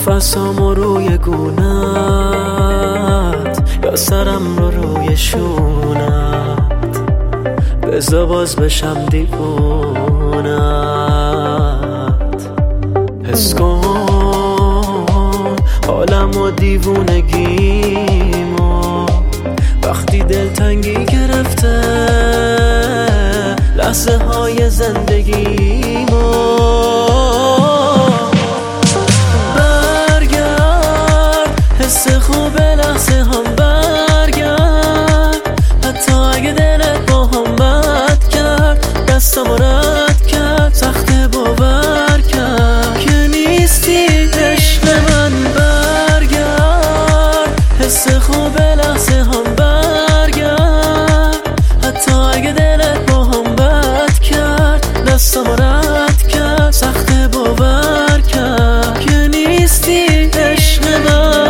نفسامو روی گونت یا سرم رو روی شونت، بذار باز بشم دیوونت. حس کن حالم و دیوونگیمو وقتی دلتنگی گرفته لحظه های زندگیمو. برگرد حس خوب لحظه هم برگرد، حتی اگه دلت با هم بد کرد، دستم رد کرد، سخت باور کرد که نیستی عشق من. برگرد حس خوب لحظه هم برگرد، حتی اگه دلت با هم بد کرد، دستم رد کرد، سخت باور کرد که نیستی عشق من.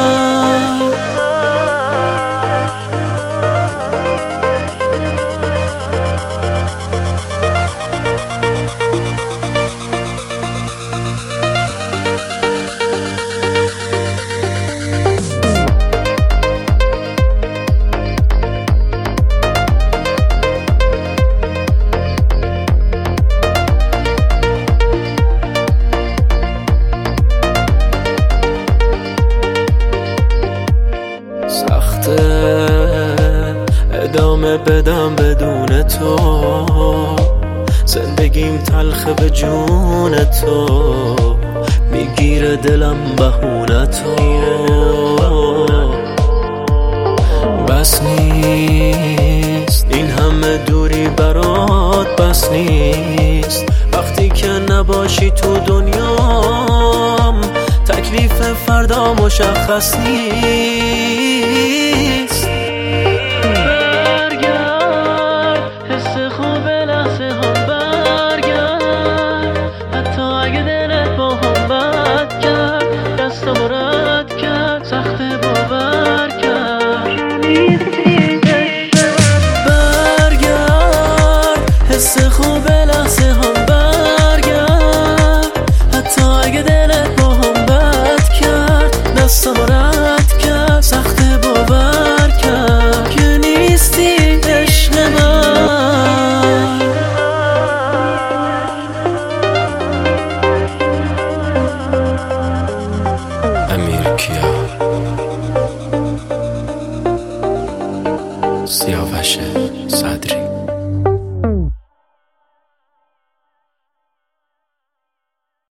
ادامه بدم بدون تو، زندگیم تلخه به جون تو، میگیره دلم بهونه تو. بس نیست این همه دوری برات، بس نیست وقتی که نباشی تو دنیام، تکلیف فردا مشخص نیست. سخت باور کرد برگرد حس خوب لحظه هم برگرد، حتی اگه دلت با هم بد کرد، دستم رد کرد، سخت باور کرد که نیستی عشق من. امیر کیا، سیاوش صدری.